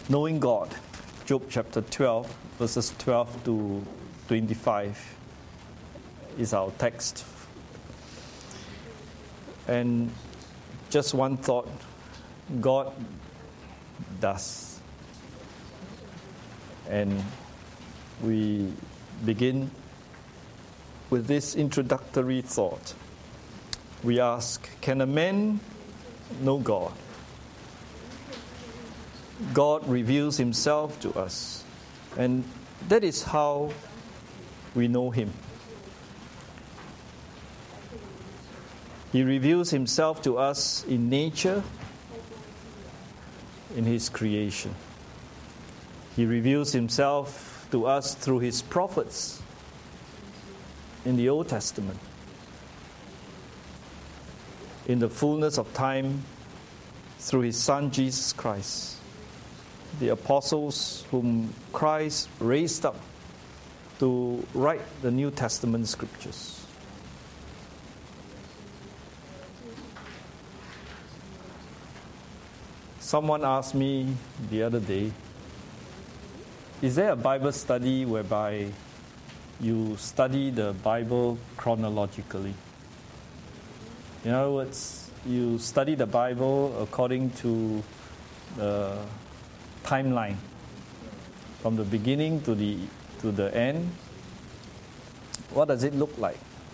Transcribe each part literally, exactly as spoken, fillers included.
knowing God. Job chapter twelve, verses twelve to twenty-five is our text. And just one thought, God does. And we begin with this introductory thought. We ask, can a man know God? God reveals himself to us, and that is how we know him. He reveals himself to us in nature, in his creation. He reveals himself to us through his prophets in the Old Testament. In the fullness of time, through his Son Jesus Christ, the apostles whom Christ raised up to write the New Testament scriptures. Someone asked me the other day, is there a Bible study whereby you study the Bible chronologically? In other words, you study the Bible according to the timeline, from the beginning to the to the end. What does it look like?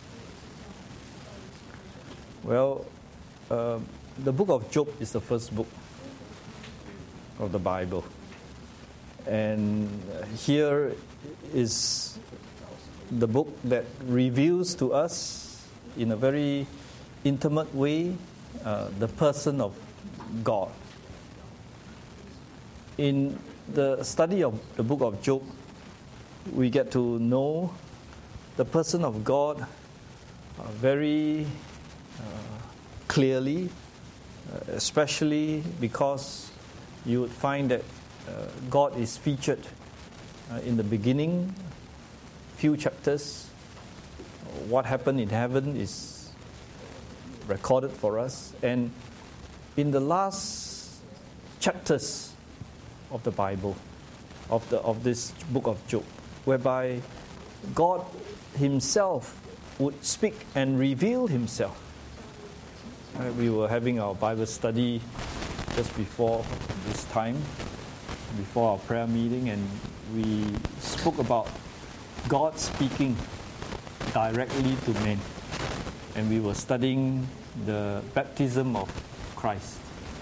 Well, uh, the book of Job is the first book of the Bible. And here is the book that reveals to us in a very intimate way uh, the person of God. In the study of the book of Job, we get to know the person of God uh, very uh, clearly, uh, especially because you would find that uh, God is featured uh, in the beginning, few chapters. What happened in heaven is recorded for us. And in the last chapters of the Bible, of the of this book of Job, whereby God himself would speak and reveal himself. Right, we were having our Bible study just before this time, before our prayer meeting, and we spoke about God speaking directly to men. And we were studying the baptism of Christ.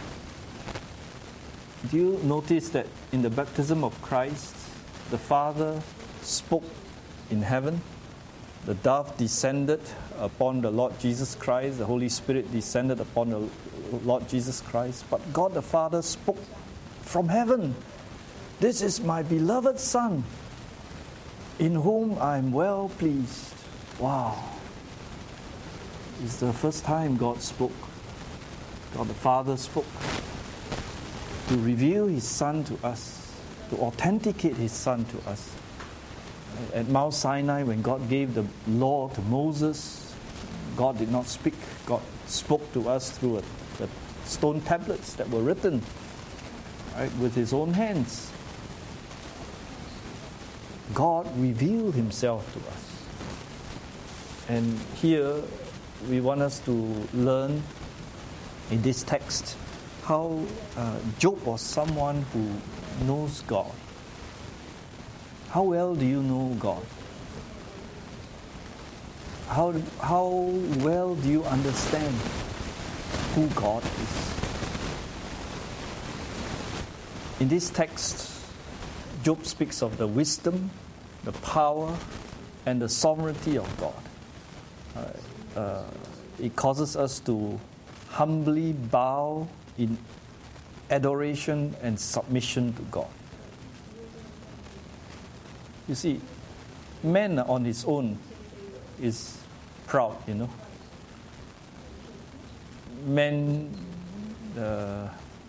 Do you notice that in the baptism of Christ, the Father spoke in heaven, the dove descended upon the Lord Jesus Christ, the Holy Spirit descended upon the Lord Jesus Christ, but God the Father spoke from heaven. This is my beloved Son, in whom I am well pleased. Wow. It's the first time God spoke. God the Father spoke to reveal his Son to us, to authenticate his Son to us. At Mount Sinai, when God gave the law to Moses, God did not speak. God spoke to us through a, the stone tablets that were written, right, with his own hands. God revealed himself to us. And here we want us to learn in this text how uh, Job was someone who knows God. How well do you know God? How, how well do you understand who God is? In this text, Job speaks of the wisdom, the power, and the sovereignty of God. Uh, uh, it causes us to humbly bow in adoration and submission to God. You see, man on his own is proud, you know. Man uh,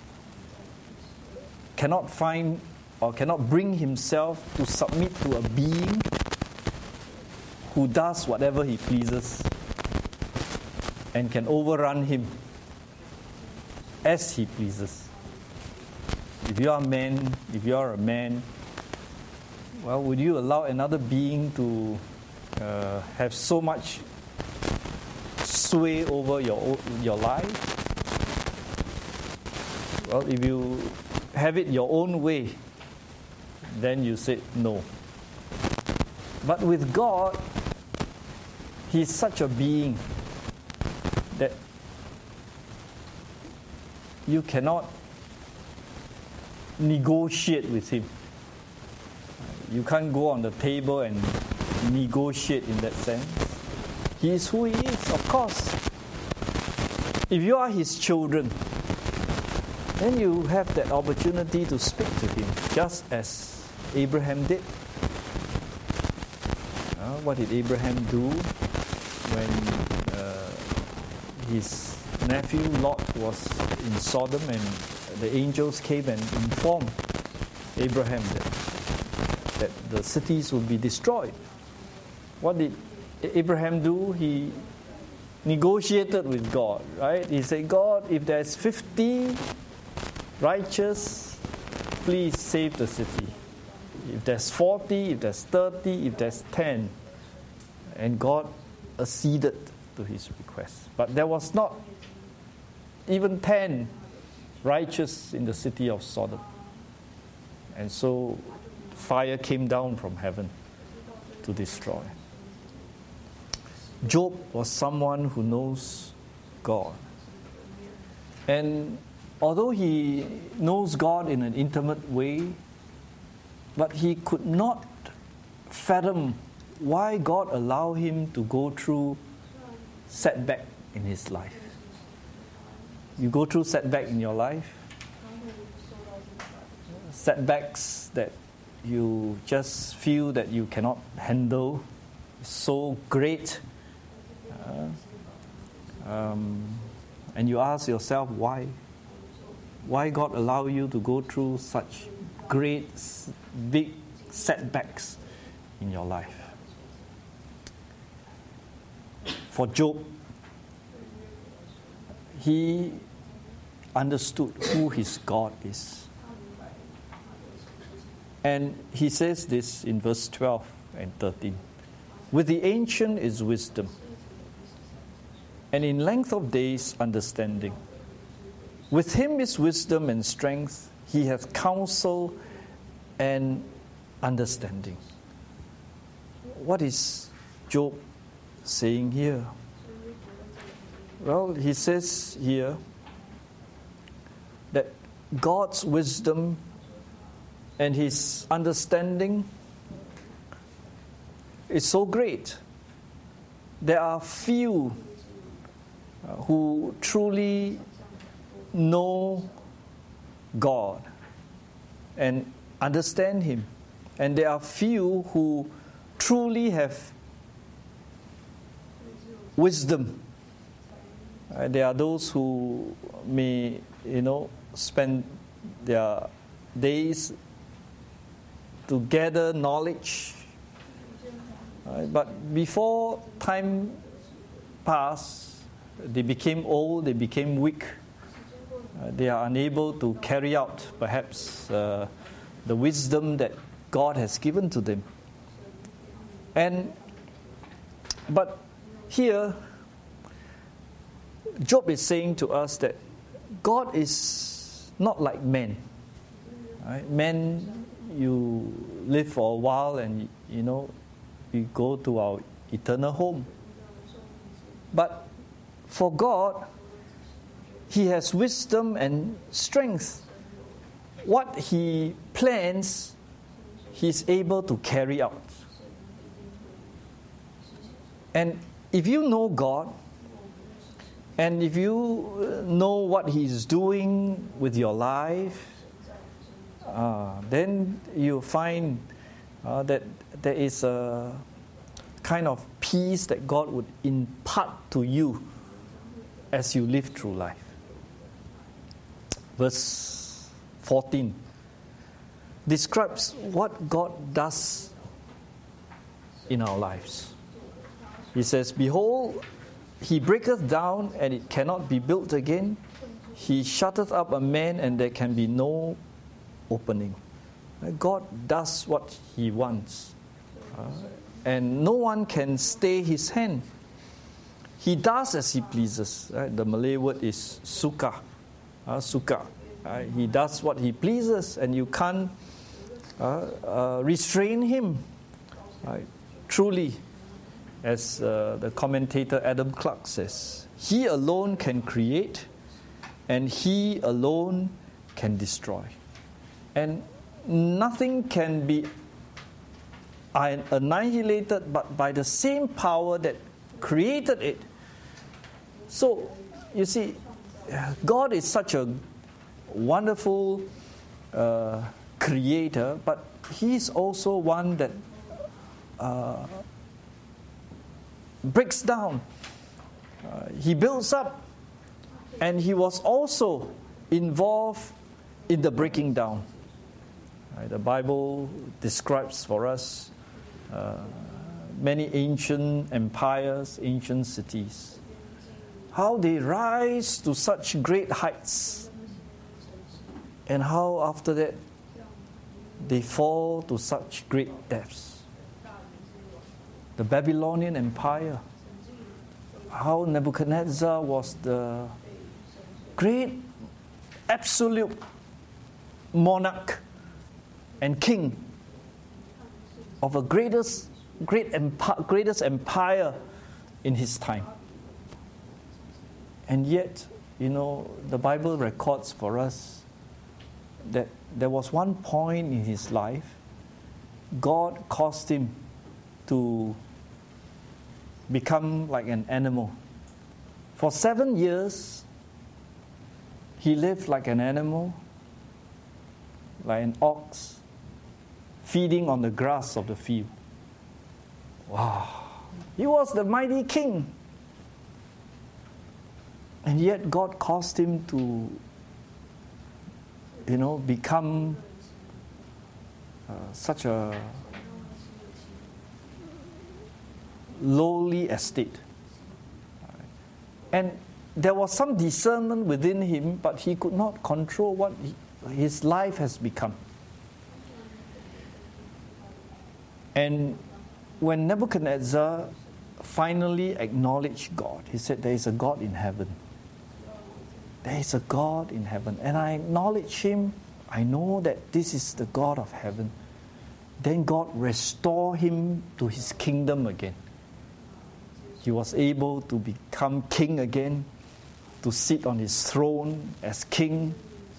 cannot find or cannot bring himself to submit to a being who does whatever he pleases and can overrun him as he pleases. if you are a man, if you are a man, well, would you allow another being to uh, have so much sway over your your life? Well, if you have it your own way, then you say no. But with God, He's such a being that you cannot negotiate with Him. You can't go on the table and negotiate in that sense. He is who He is, of course. If you are His children, then you have that opportunity to speak to Him, just as Abraham did. Uh, what did Abraham do when uh, his nephew Lot was in Sodom and the angels came and informed Abraham that, that the cities would be destroyed? What did Abraham do? He negotiated with God, right? He said, God, if there's fifty righteous, please save the city. If there's forty, if there's thirty, if there's ten. And God acceded to his request. But there was not even ten righteous in the city of Sodom. And so fire came down from heaven to destroy. Job was someone who knows God. And although he knows God in an intimate way, but he could not fathom why God allowed him to go through setback in his life. You go through setback in your life, setbacks that you just feel that you cannot handle, so great, uh, um, and you ask yourself why. Why God allow you to go through such great, big setbacks in your life? For Job, he understood who his God is. And he says this in verse twelve and thirteen. With the ancient is wisdom, and in length of days understanding. With him is wisdom and strength. He hath counsel and understanding. What is Job saying here? Well, he says here that God's wisdom and his understanding is so great. There are few uh, who truly know God and understand Him. And there are few who truly have wisdom. Uh, there are those who may, you know, spend their days to gather knowledge. Uh, but before time passed, they became old, they became weak. Uh, they are unable to carry out perhaps uh, the wisdom that God has given to them. And but here, Job is saying to us that God is not like men. Right? Men, you live for a while and, you know, we go to our eternal home. But for God, He has wisdom and strength. What He plans, He's able to carry out. And if you know God, and if you know what He's doing with your life, uh, then you find uh, that there is a kind of peace that God would impart to you as you live through life. Verse fourteen describes what God does in our lives. He says, behold, He breaketh down, and it cannot be built again. He shutteth up a man, and there can be no opening. God does what He wants. Uh, and no one can stay His hand. He does as He pleases. Right? The Malay word is suka. Uh, suka. Uh, he does what He pleases, and you can't uh, uh, restrain Him. Right? Truly, as uh, the commentator Adam Clark says, He alone can create, and He alone can destroy. And nothing can be annihilated but by the same power that created it. So, you see, God is such a wonderful uh, creator, but He's also one that uh, breaks down. Uh, he builds up, and He was also involved in the breaking down. Right, the Bible describes for us uh, many ancient empires, ancient cities, how they rise to such great heights, and how after that they fall to such great depths. The Babylonian Empire, how Nebuchadnezzar was the great absolute monarch and king of a greatest, great empi- greatest empire in his time. And yet, you know, the Bible records for us that there was one point in his life, God caused him to become like an animal. For seven years, he lived like an animal, like an ox, feeding on the grass of the field. Wow. He was the mighty king. And yet God caused him to, you know, become uh, such a lowly estate. And there was some discernment within him, but he could not control what he, his life has become. And when Nebuchadnezzar finally acknowledged God, he said, there is a God in heaven. There is a God in heaven. And I acknowledge Him. I know that this is the God of heaven. Then God restored him to his kingdom again. He was able to become king again, to sit on his throne as king.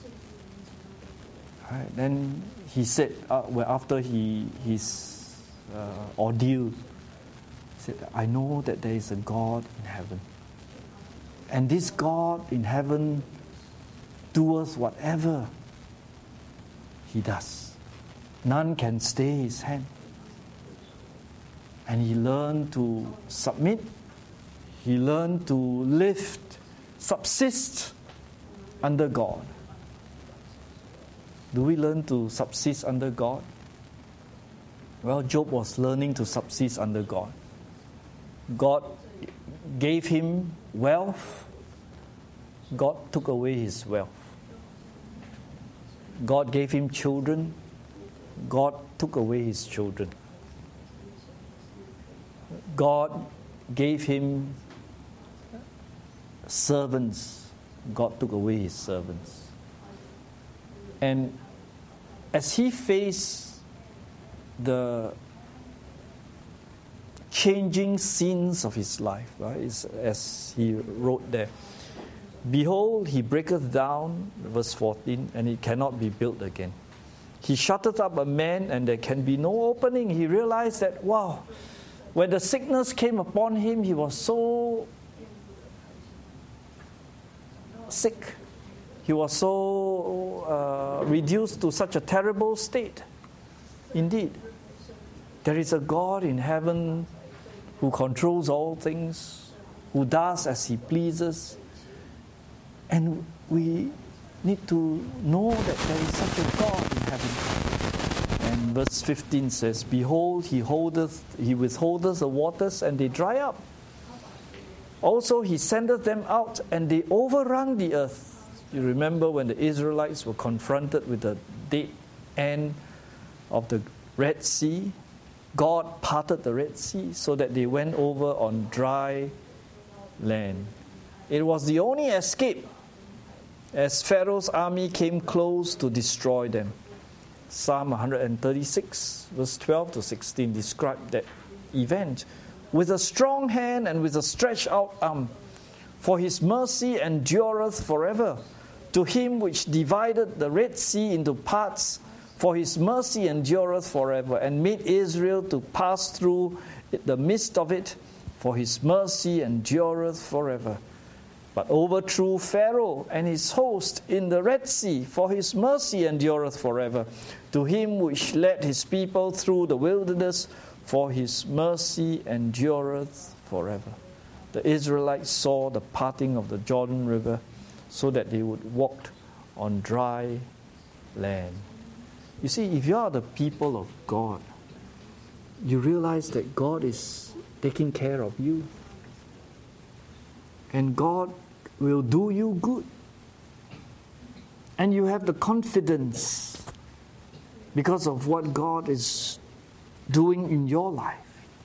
Right, then he said, uh, well, after he his uh, ordeal, he said, I know that there is a God in heaven. And this God in heaven doeth whatever He does. None can stay His hand. And he learned to submit. He learned to live, subsist under God. Do we learn to subsist under God? Well, Job was learning to subsist under God. God gave him wealth. God took away his wealth. God gave him children. God took away his children. God gave him servants. God took away his servants. And as he faced the changing scenes of his life, right, as he wrote there, behold, he breaketh down, verse fourteen, and it cannot be built again. He shutteth up a man, and there can be no opening. He realized that, wow, when the sickness came upon him, he was so sick. He was so uh, reduced to such a terrible state. Indeed, there is a God in heaven who controls all things, who does as He pleases. And we need to know that there is such a God in heaven. And verse fifteen says, behold, he holdeth, he withholdeth the waters, and they dry up. Also he sendeth them out, and they overrun the earth. You remember when the Israelites were confronted with the dead end of the Red Sea? God parted the Red Sea so that they went over on dry land. It was the only escape as Pharaoh's army came close to destroy them. Psalm one thirty-six, verse twelve to sixteen, described that event. With a strong hand and with a stretched out arm, for his mercy endureth forever. To him which divided the Red Sea into parts, for his mercy endureth forever, and made Israel to pass through the midst of it, for his mercy endureth forever. But overthrew Pharaoh and his host in the Red Sea, for his mercy endureth forever. To him which led his people through the wilderness, for his mercy endureth forever. The Israelites saw the parting of the Jordan River so that they would walk on dry land. You see, if you are the people of God, you realize that God is taking care of you. And God will do you good. And you have the confidence because of what God is doing in your life.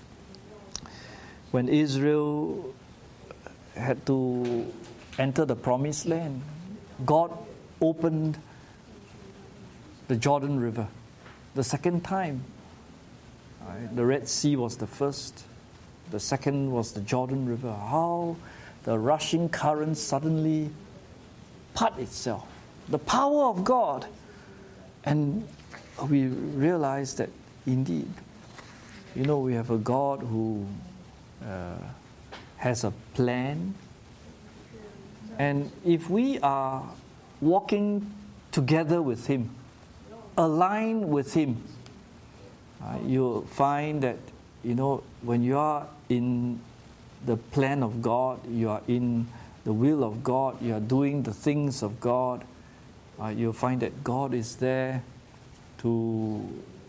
When Israel had to enter the promised land, God opened the Jordan River the second time. Right? The Red Sea was the first. The second was the Jordan River. How the rushing current suddenly part itself. The power of God. And we realize that indeed, you know, we have a God who uh, has a plan. And if we are walking together with Him, aligned with Him, uh, you'll find that, you know, when you are in the plan of God, you are in the will of God, you are doing the things of God, uh, you'll find that God is there to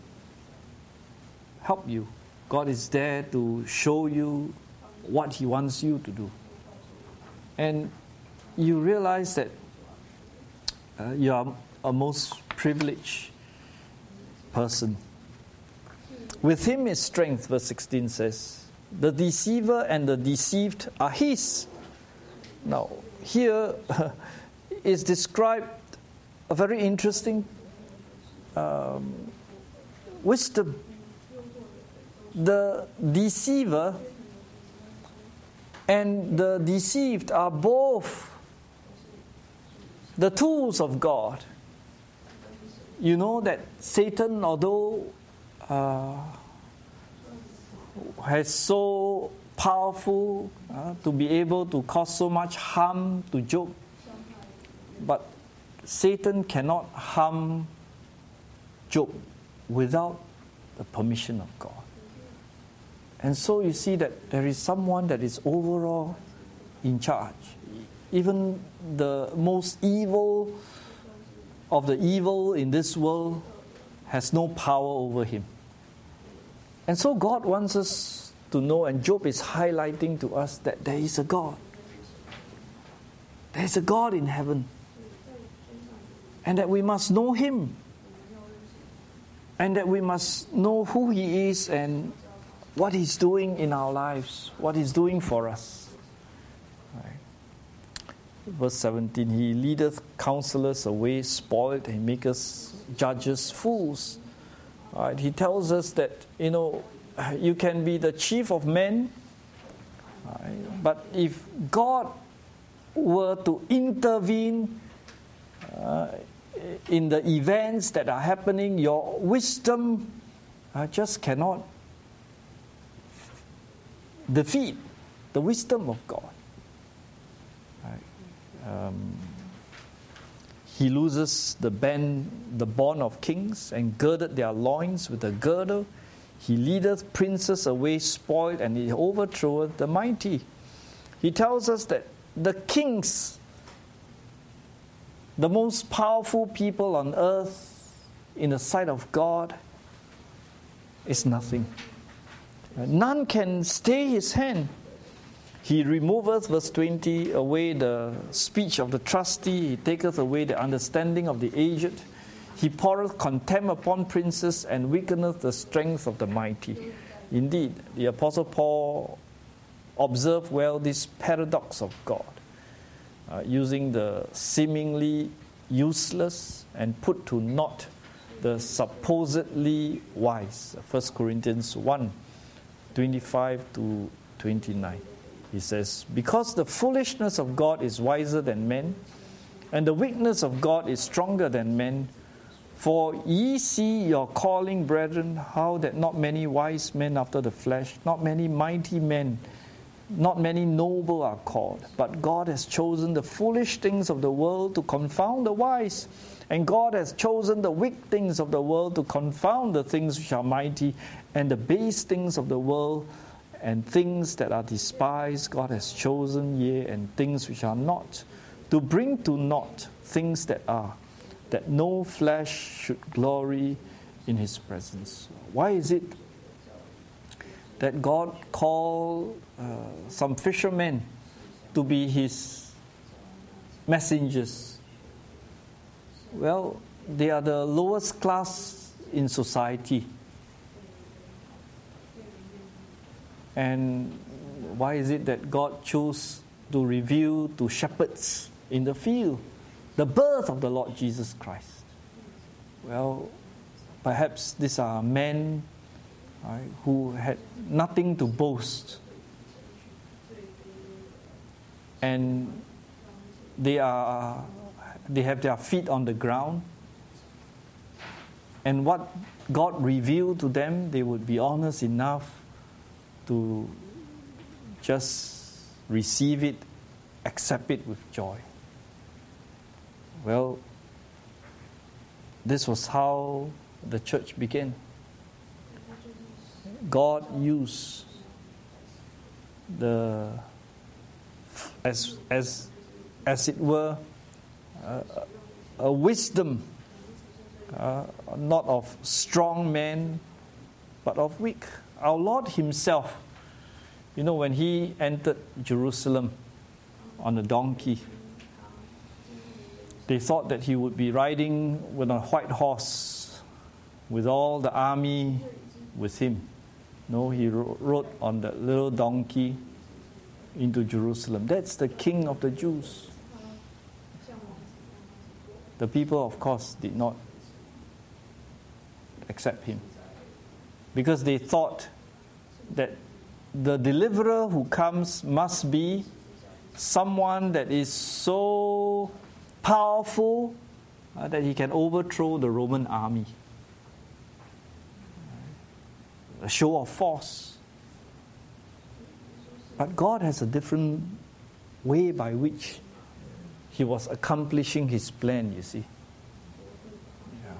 help you. God is there to show you what He wants you to do. And you realize that uh, you are a most privileged person. With Him is strength, verse sixteen says. The deceiver and the deceived are His. Now, here is described a very interesting um, wisdom. The deceiver and the deceived are both the tools of God. You know that Satan, although uh, has so powerful uh, to be able to cause so much harm to Job, but Satan cannot harm Job without the permission of God. And so you see that there is someone that is overall in charge. Even the most evil of the evil in this world has no power over him. And so God wants us to know, and Job is highlighting to us that there is a God. There is a God in heaven. And that we must know Him. And that we must know who He is and what He's doing in our lives, what He's doing for us. Right. Verse seventeen, He leadeth counselors away spoiled, He maketh judges fools. Right. He tells us that, you know, you can be the chief of men, right, but if God were to intervene uh, in the events that are happening, your wisdom uh, just cannot defeat the wisdom of God. Right. Um, he looses the band, the bond of kings, and girded their loins with a girdle. He leadeth princes away spoiled, and He overthroweth the mighty. He tells us that the kings, the most powerful people on earth in the sight of God, is nothing. None can stay His hand. He removeth, verse twenty, away the speech of the trusty. He taketh away the understanding of the aged. He poureth contempt upon princes and weakeneth the strength of the mighty. Indeed, the Apostle Paul observed well this paradox of God, uh, using the seemingly useless and put to naught the supposedly wise. First Corinthians one, twenty-five to twenty-nine. He says, because the foolishness of God is wiser than men, and the weakness of God is stronger than men. For ye see your calling, brethren, how that not many wise men after the flesh, not many mighty men, not many noble are called. But God has chosen the foolish things of the world to confound the wise. And God has chosen the weak things of the world to confound the things which are mighty, and the base things of the world, and things that are despised God has chosen, yea, and things which are not, to bring to naught things that are, that no flesh should glory in his presence. Why is it that God called uh, some fishermen to be his messengers? Well, they are the lowest class in society. And why is it that God chose to reveal to shepherds in the field the birth of the Lord Jesus Christ? Well, perhaps these are men right, who had nothing to boast. And they are they have their feet on the ground. And what God revealed to them, they would be honest enough to just receive it, accept it with joy. Well, this was how the church began. God used the, as as as it were, uh, a wisdom, uh, not of strong men, but of weak. Our Lord himself, you know, when he entered Jerusalem on a donkey, they thought that he would be riding with a white horse with all the army with him. No, he rode on that little donkey into Jerusalem. That's the King of the Jews. The people, of course, did not accept him, because they thought that the deliverer who comes must be someone that is so powerful uh, that he can overthrow the Roman army. A show of force. But God has a different way by which he was accomplishing his plan, you see. Yeah.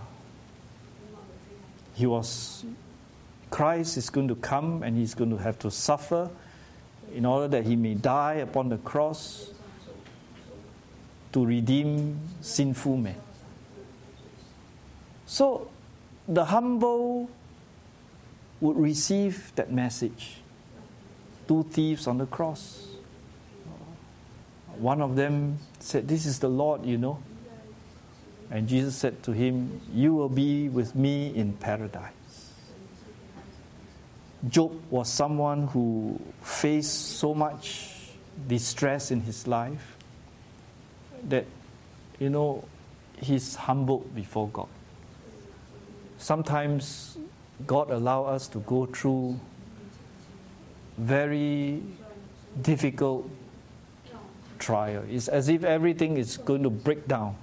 He was, Christ is going to come and he's going to have to suffer in order that he may die upon the cross to redeem sinful men. So the humble would receive that message. Two thieves on the cross. One of them said, "This is the Lord, you know." And Jesus said to him, "You will be with me in paradise." Job was someone who faced so much distress in his life that, you know, he's humbled before God. Sometimes God allows us to go through very difficult trial. It's as if everything is going to break down.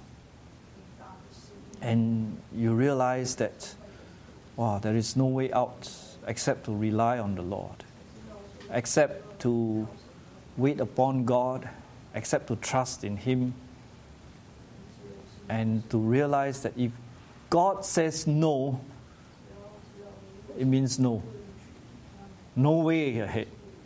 And you realize that, wow, there is no way out except to rely on the Lord, except to wait upon God, except to trust in Him, and to realize that if God says no, it means no. No way ahead.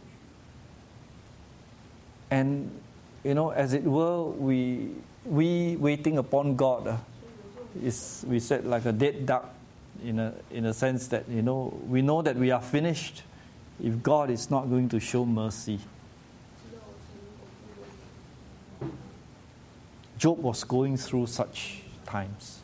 And, you know, as it were, we we waiting upon God uh, is, we said, like a dead duck, in a in a sense that, you know, we know that we are finished if God is not going to show mercy. Job was going through such times.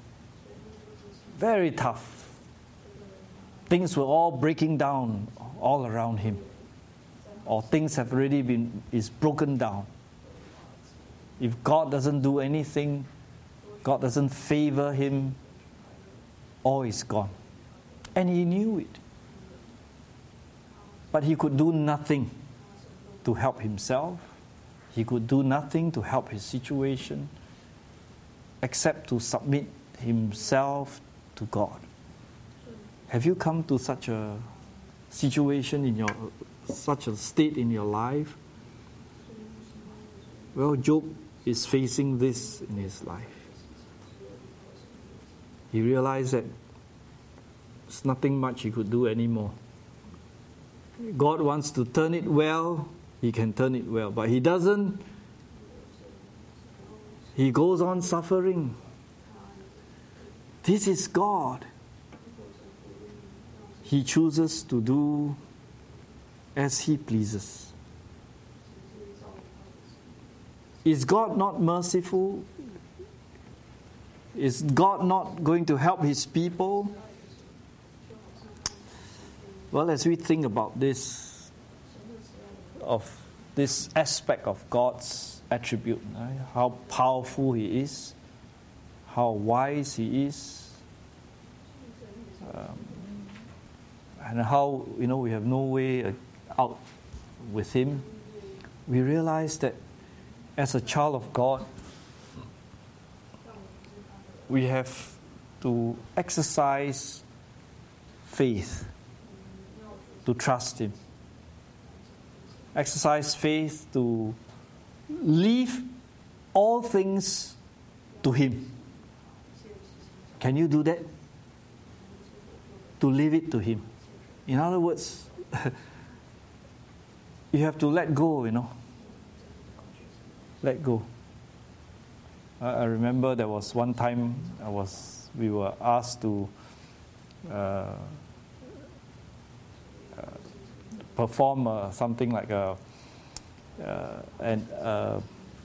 Very tough. Things were all breaking down all around him. Or things have already been is broken down. If God doesn't do anything, God doesn't favor him, all is gone. And he knew it. But he could do nothing to help himself. He could do nothing to help his situation except to submit himself to God. Have you come to such a situation in your, such a state in your life? Well, Job is facing this in his life. He realized that there's nothing much he could do anymore. God wants to turn it well, he can turn it well. But he doesn't. He goes on suffering. This is God. He chooses to do as he pleases. Is God not merciful? Is God not going to help his people? Well, as we think about this, of this aspect of God's attribute, right? How powerful he is, how wise he is, um, and how, you know, we have no way out with him, we realize that as a child of God, we have to exercise faith, to trust him. Exercise faith to leave all things to him. Can you do that? To leave it to him. In other words, you have to let go, you know. Let go. I, I remember there was one time I was we were asked to uh, uh, perform uh, something like a uh, an uh,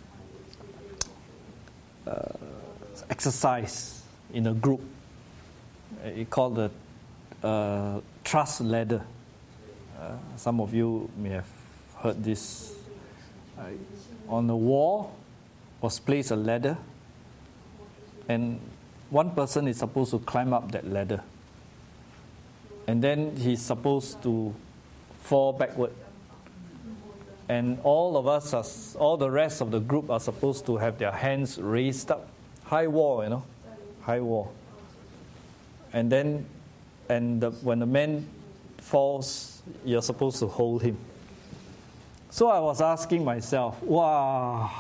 uh, exercise in a group. It called the uh, trust ladder. Uh, some of you may have heard this. Uh, on the wall was placed a ladder, and one person is supposed to climb up that ladder, and then he's supposed to fall backward, and all of us, are, all the rest of the group are supposed to have their hands raised up, high wall, you know, high wall, and then, and the, when the man falls, you're supposed to hold him. So I was asking myself, wow,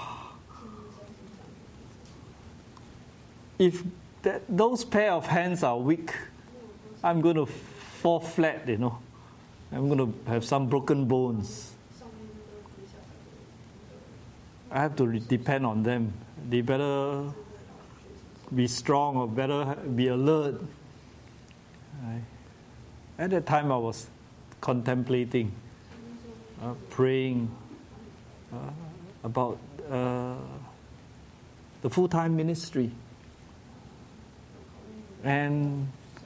if that, those pair of hands are weak, I'm going to fall flat, you know. I'm going to have some broken bones. I have to re- depend on them. They better be strong or better be alert. Right? At that time I was contemplating, uh, praying uh, about uh, the full-time ministry. And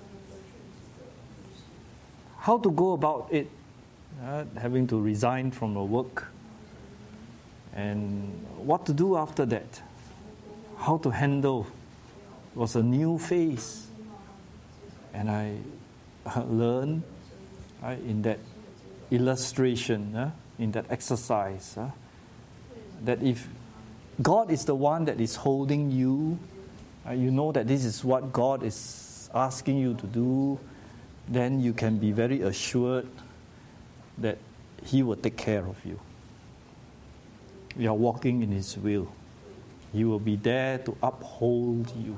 how to go about it, uh, having to resign from the work, and what to do after that, how to handle. It was a new phase, and I learned uh, in that illustration, uh, in that exercise, uh, that if God is the one that is holding you, uh, you know that this is what God is asking you to do, then you can be very assured that He will take care of you. You are walking in His will. He will be there to uphold you.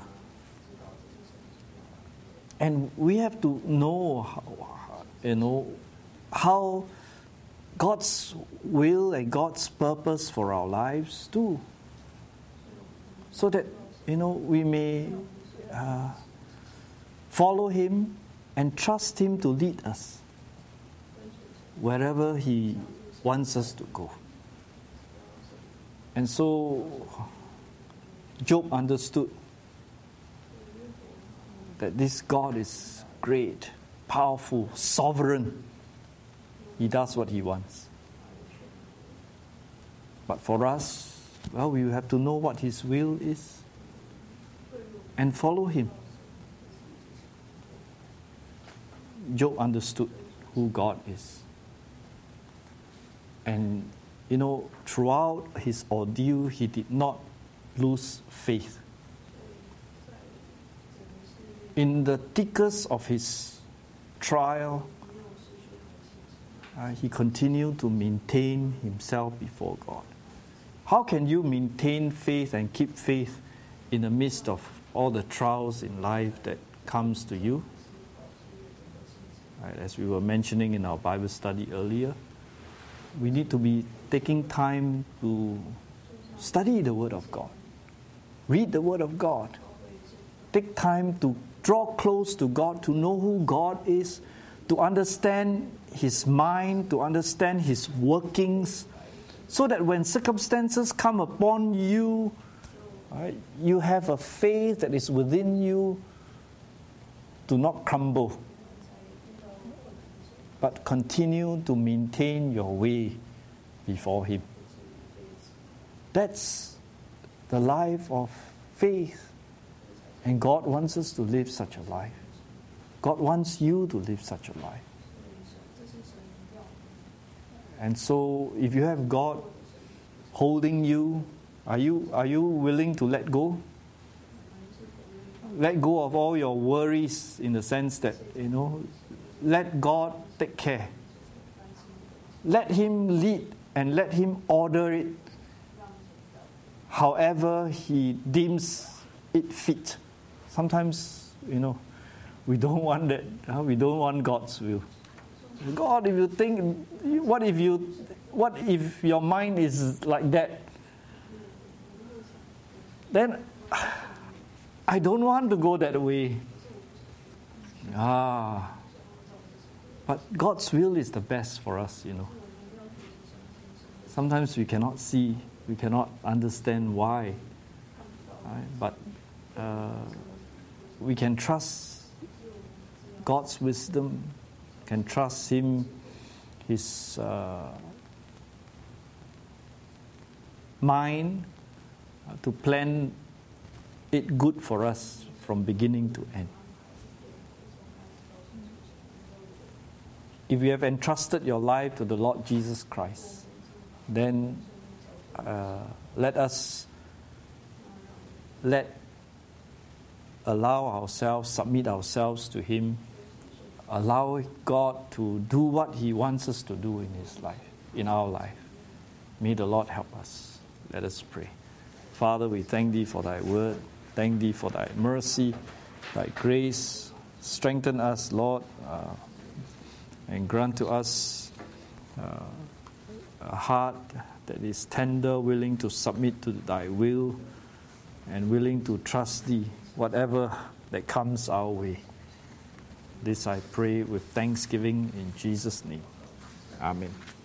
And we have to know how, you know, how God's will and God's purpose for our lives too, so that, you know, we may uh, follow Him and trust Him to lead us wherever He wants us to go. And so Job understood that this God is great, powerful, sovereign. He does what he wants. But for us, well, we have to know what his will is and follow him. Job understood who God is. And, you know, throughout his ordeal, he did not lose faith. In the thickest of his trial, uh, he continued to maintain himself before God. How can you maintain faith and keep faith in the midst of all the trials in life that comes to you? Right, as we were mentioning in our Bible study earlier, we need to be taking time to study the Word of God. Read the Word of God. Take time to draw close to God, to know who God is, to understand His mind, to understand His workings, so that when circumstances come upon you, right, you have a faith that is within you to not crumble, but continue to maintain your way before Him. That's the life of faith. And God wants us to live such a life. God wants you to live such a life. And so, if you have God holding you, are you are you willing to let go? Let go of all your worries, in the sense that, you know, let God take care. Let Him lead and let Him order it however He deems it fit. Sometimes, you know, we don't want that. Huh? We don't want God's will. God, if you think, what if you, what if your mind is like that? Then I don't want to go that way. Ah, but God's will is the best for us, you know. Sometimes we cannot see, we cannot understand why, right? But uh, we can trust God's wisdom, can trust Him, His uh, mind uh, to plan it good for us from beginning to end. If you have entrusted your life to the Lord Jesus Christ, then uh, let us let allow ourselves, submit ourselves to Him, allow God to do what He wants us to do in His life, in our life. May the Lord help us. Let us pray. Father, we thank Thee for Thy word. Thank Thee for Thy mercy, Thy grace. Strengthen us, Lord, uh, and grant to us uh, a heart that is tender, willing to submit to Thy will, and willing to trust Thee, whatever that comes our way. This I pray with thanksgiving in Jesus' name. Amen.